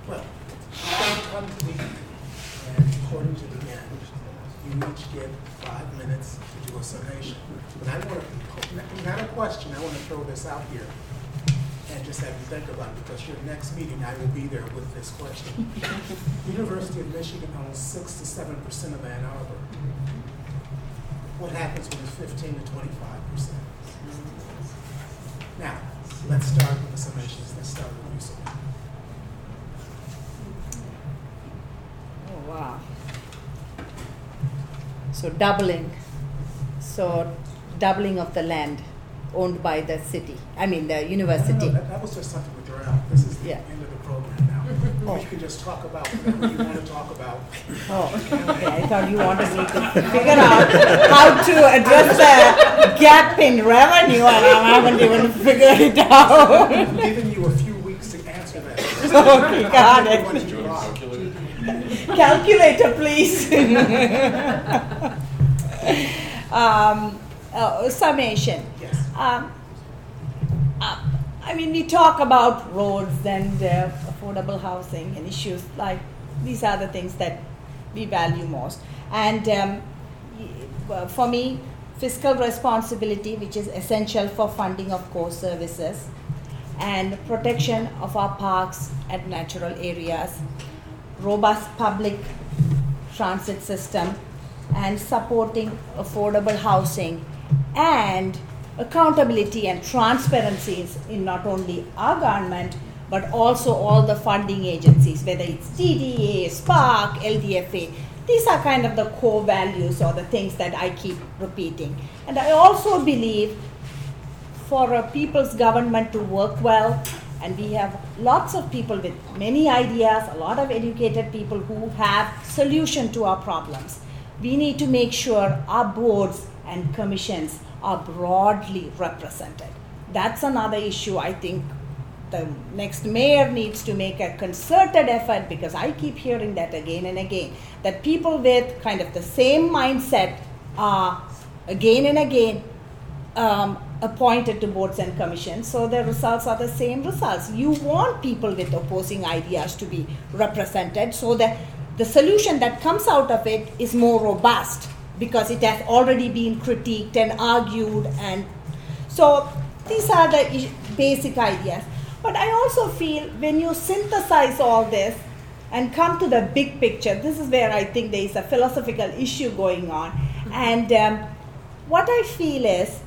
Well, you come to me, and according to the end, you each get 5 minutes to do a summation. But I want to, not a question, I want to throw this out here and just have you think about it, because your next meeting, I will be there with this question. University of Michigan owns 6 to 7% of Ann Arbor. What happens when it's 15 to 25%? Now, let's start with the summations. Let's start with you, Sophie. Oh, wow. So doubling of the land owned by the city, the university. No, that was just something we threw out. This is the end of the program now. Or you can just talk about whatever you want to talk about. Oh, okay. I thought you wanted me to figure out how to address the gap in revenue, and I haven't even figured it out. I'm giving you a few weeks to answer that. Okay, got it. Calculator, please. Summation. Yes. We talk about roads and affordable housing and issues like these are the things that we value most. And for me, fiscal responsibility, which is essential for funding of core services, and protection of our parks and natural areas, robust public transit system, and supporting affordable housing, and accountability and transparencies in not only our government, but also all the funding agencies, whether it's TDA, Spark, LDFA. These are kind of the core values or the things that I keep repeating. And I also believe for a people's government to work well, and we have lots of people with many ideas, a lot of educated people who have solution to our problems. We need to make sure our boards and commissions are broadly represented. That's another issue I think the next mayor needs to make a concerted effort, because I keep hearing that again and again, that people with kind of the same mindset are again and again appointed to boards and commissions, so the results are the same results. You want people with opposing ideas to be represented so that the solution that comes out of it is more robust, because it has already been critiqued and argued. And so these are the basic ideas. But I also feel when you synthesize all this and come to the big picture, this is where I think there is a philosophical issue going on. And what I feel is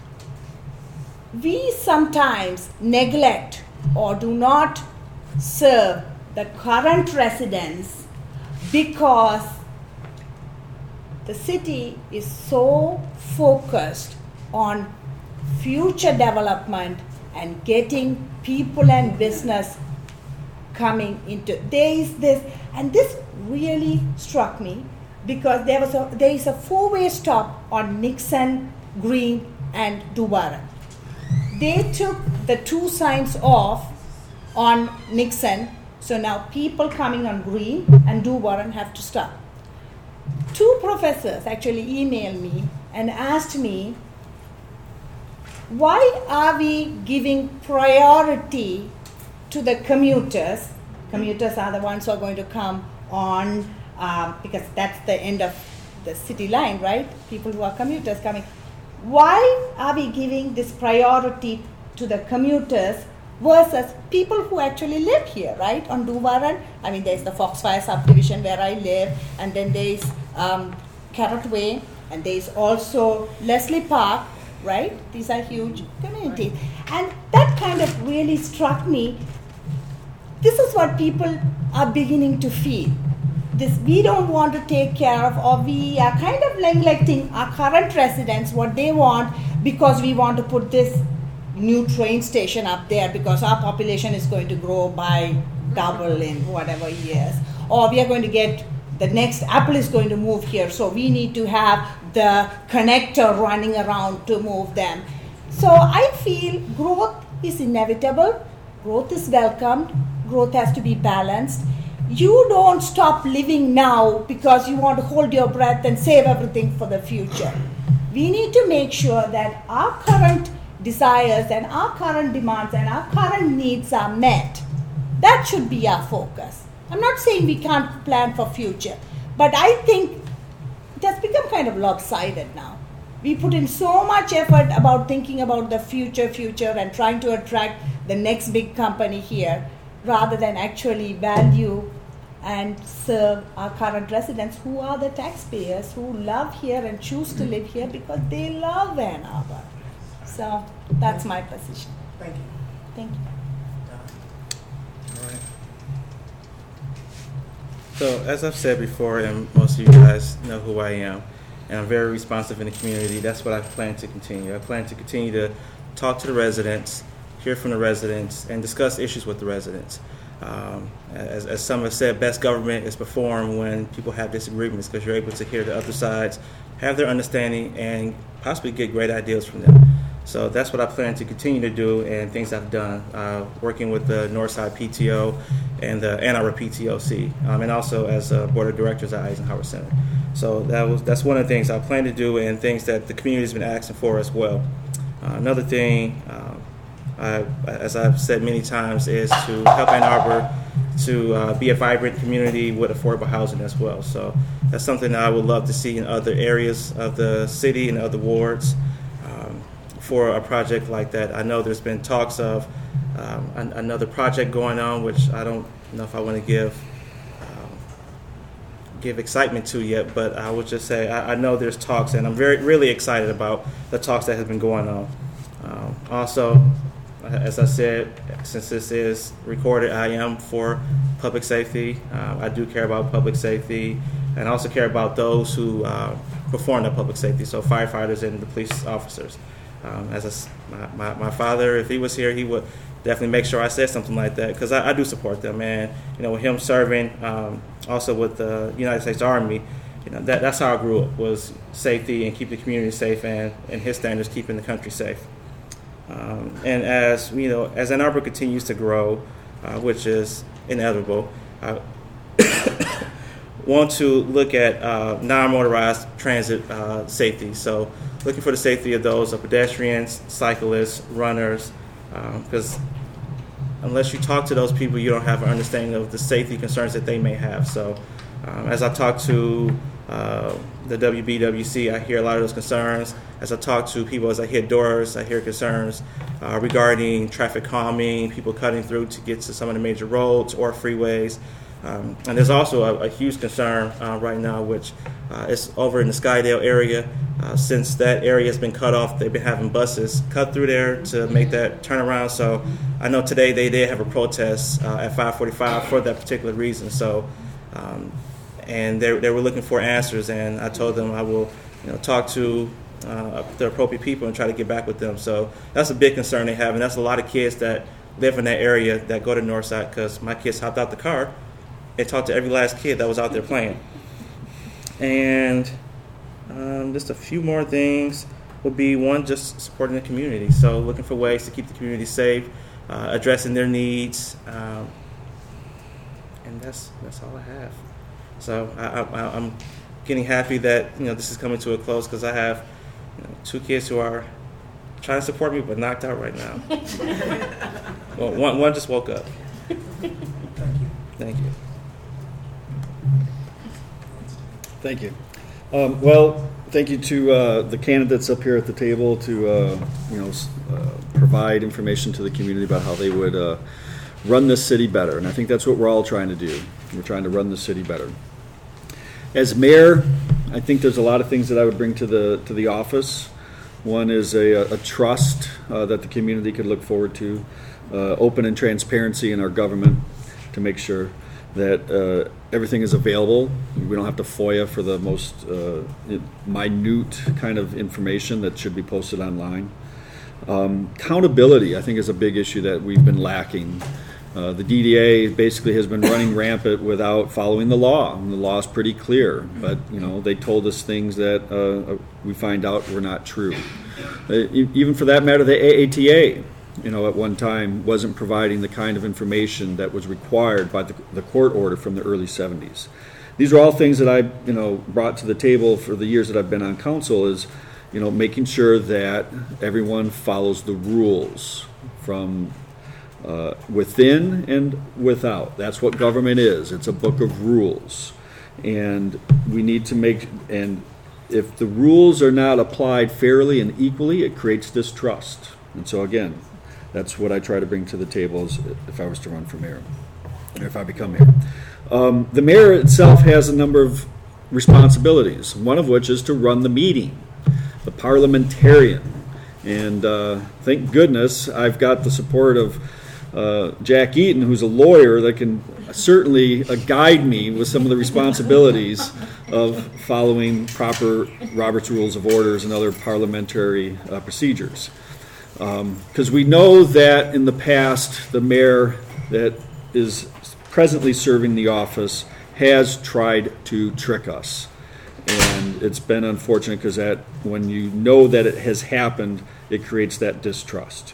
we sometimes neglect or do not serve the current residents because the city is so focused on future development and getting people and business coming into. There is this, and this really struck me, because there is a four-way stop on Nixon, Green, and Dubaran. They took the two signs off on Nixon, so now people coming on Green and Dubaran have to stop. Two professors actually emailed me and asked me, why are we giving priority to the commuters? Commuters are the ones who are going to come on, because that's the end of the city line, right? People who are commuters coming. Why are we giving this priority to the commuters versus people who actually live here, right? On Dubaran, there's the Foxfire subdivision where I live, and then there's Carrot Way, and there's also Leslie Park, right? These are huge communities. And that kind of really struck me. This is what people are beginning to feel. This, we don't want to take care of, or we are kind of neglecting our current residents, what they want, because we want to put this new train station up there because our population is going to grow by double in whatever years. Or we are going to get, the next Apple is going to move here, so we need to have the connector running around to move them. So I feel growth is inevitable, growth is welcomed, growth has to be balanced. You don't stop living now because you want to hold your breath and save everything for the future. We need to make sure that our current desires and our current demands and our current needs are met That should be our focus. I'm not saying we can't plan for future, but I think it has become kind of lopsided now. We put in so much effort about thinking about the future and trying to attract the next big company here rather than actually value and serve our current residents who are the taxpayers who love here and choose to live here because they love Ann Arbor. So that's my position. Thank you. Thank you. All right. So as I've said before, and most of you guys know who I am, and I'm very responsive in the community. That's what I plan to continue. I plan to continue to talk to the residents, hear from the residents, and discuss issues with the residents. As some have said, best government is performed when people have disagreements because you're able to hear the other sides, have their understanding, and possibly get great ideas from them. So that's what I plan to continue to do and things I've done, working with the Northside PTO and the Ann Arbor PTOC, and also as a board of directors at Eisenhower Center. So that's one of the things I plan to do and things that the community's been asking for as well. Another thing, as I've said many times, is to help Ann Arbor to be a vibrant community with affordable housing as well. So that's something that I would love to see in other areas of the city and other wards. For a project like that, I know there's been talks of another project going on, which I don't know if I want to give excitement to yet, but I would just say I know there's talks, and I'm really excited about the talks that have been going on. Also, as I said, since this is recorded, I am for public safety. I do care about public safety, and I also care about those who perform the public safety, so firefighters and the police officers. My father, if he was here, he would definitely make sure I said something like that because I do support them. And with him serving, also with the United States Army, that's how I grew up, was safety and keep the community safe, and his standards keeping the country safe. And as as Ann Arbor continues to grow, which is inevitable, I want to look at non-motorized transit safety. So looking for the safety of those of pedestrians, cyclists, runners, because unless you talk to those people, you don't have an understanding of the safety concerns that they may have. So as I talk to the WBWC, I hear a lot of those concerns. As I talk to people, as I hit doors, I hear concerns regarding traffic calming, people cutting through to get to some of the major roads or freeways. And there's also a huge concern right now, which is over in the Skydale area. Since that area has been cut off, they've been having buses cut through there to make that turnaround. So I know today they did have a protest at 545 for that particular reason. So, and they were looking for answers, and I told them I will talk to the appropriate people and try to get back with them. So that's a big concern they have, and that's a lot of kids that live in that area that go to Northside, because my kids hopped out the car and talked to every last kid that was out there playing. And just a few more things would be, one, just supporting the community. So looking for ways to keep the community safe, addressing their needs, and that's all I have. So I'm getting happy that this is coming to a close, because I have two kids who are trying to support me but knocked out right now. Well, one just woke up. Thank you. Thank you. Well, thank you to the candidates up here at the table to provide information to the community about how they would run this city better, and I think that's what we're all trying to do. We're trying to run the city better. As mayor, I think there's a lot of things that I would bring to the office. One is a trust that the community could look forward to, open and transparency in our government to make sure that everything is available. We don't have to FOIA for the most minute kind of information that should be posted online. Accountability, I think, is a big issue that we've been lacking. The DDA basically has been running rampant without following the law. And the law is pretty clear, but they told us things that we find out were not true. Even for that matter, the AATA, at one time wasn't providing the kind of information that was required by the court order from the early 70s. These are all things that I, brought to the table for the years that I've been on council, is, making sure that everyone follows the rules, from within and without. That's what government is. It's a book of rules. And we need to and if the rules are not applied fairly and equally, it creates distrust. And so again, that's what I try to bring to the table if I was to run for mayor, or if I become mayor. The mayor itself has a number of responsibilities, one of which is to run the meeting, the parliamentarian. And thank goodness I've got the support of Jack Eaton, who's a lawyer that can certainly guide me with some of the responsibilities of following proper Robert's Rules of Orders and other parliamentary procedures. Because we know that in the past, the mayor that is presently serving the office has tried to trick us. And it's been unfortunate because when you know that it has happened, it creates that distrust.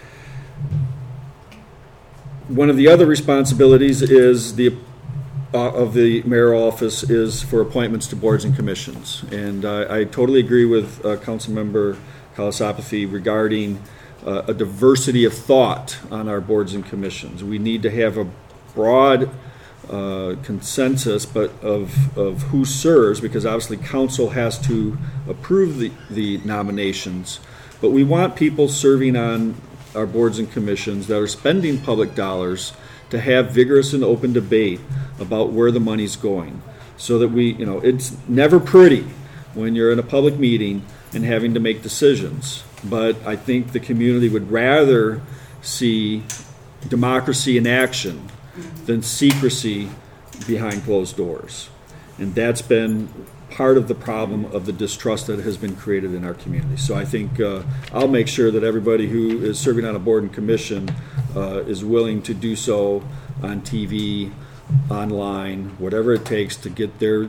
One of the other responsibilities is of the mayor office is for appointments to boards and commissions. And I totally agree with Councilmember Kalasapathy regarding a diversity of thought on our boards and commissions. We need to have a broad consensus, but of who serves, because obviously council has to approve the nominations. But we want people serving on our boards and commissions that are spending public dollars to have vigorous and open debate about where the money's going, so that it's never pretty when you're in a public meeting and having to make decisions. But I think the community would rather see democracy in action than secrecy behind closed doors. And that's been part of the problem of the distrust that has been created in our community. So I think I'll make sure that everybody who is serving on a board and commission is willing to do so on TV, online, whatever it takes to get their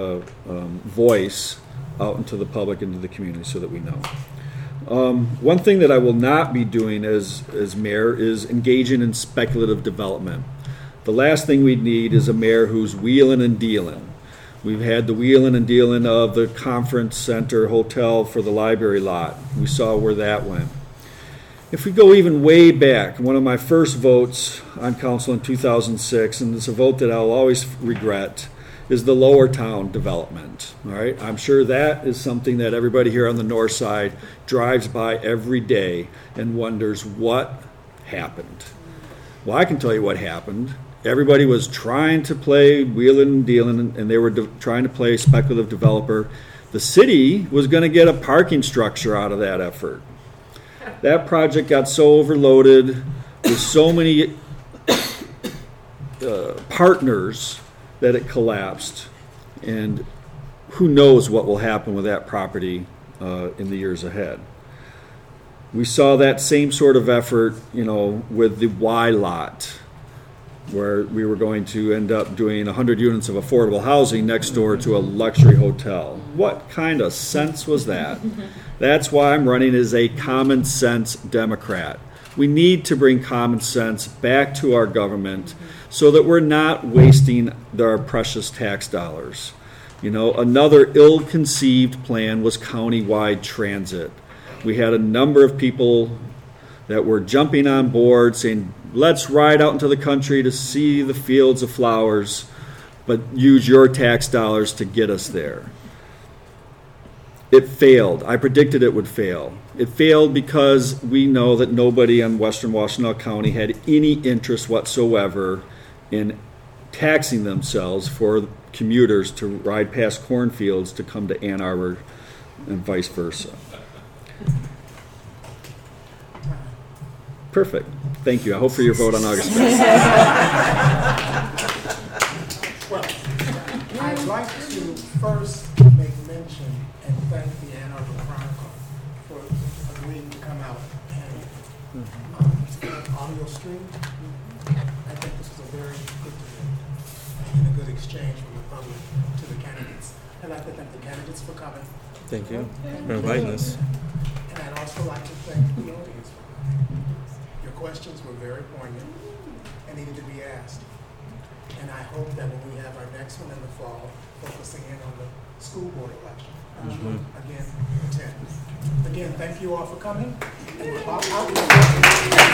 voice out into the public, into the community, so that we know. One thing that I will not be doing as mayor is engaging in speculative development. The last thing we need is a mayor who's wheeling and dealing. We've had the wheeling and dealing of the conference center hotel for the library lot. We saw where that went. If we go even way back, one of my first votes on council in 2006, and it's a vote that I'll always regret, is the Lower Town development. All right, I'm sure that is something that everybody here on the north side drives by every day and wonders what happened. Well, I can tell you what happened. Everybody was trying to play wheeling and dealing, and they were trying to play speculative developer. The city was going to get a parking structure out of that effort. That project got so overloaded with so many partners that it collapsed. And who knows what will happen with that property in the years ahead. We saw that same sort of effort, with the Y lot, where we were going to end up doing 100 units of affordable housing next door to a luxury hotel. What kind of sense was that? That's why I'm running as a common sense Democrat. We need to bring common sense back to our government so that we're not wasting our precious tax dollars. Another ill-conceived plan was countywide transit. We had a number of people that were jumping on board saying, let's ride out into the country to see the fields of flowers, but use your tax dollars to get us there. It failed. I predicted it would fail. It failed because we know that nobody in Western Washtenaw County had any interest whatsoever in taxing themselves for commuters to ride past cornfields to come to Ann Arbor and vice versa. Perfect. Thank you. I hope for your vote on August 5th. Well, I'd like to first make mention and thank the Ann Arbor Chronicle for agreeing to come out and audio stream. I think this is a very good debate and a good exchange from the public to the candidates. I'd like to thank the candidates for coming. Thank you for inviting us. And I'd also like to thank the audience for coming. Your questions were very poignant and needed to be asked. And I hope that when we have our next one in the fall, focusing in on the school board election, again, attend. Again, thank you all for coming. And we'll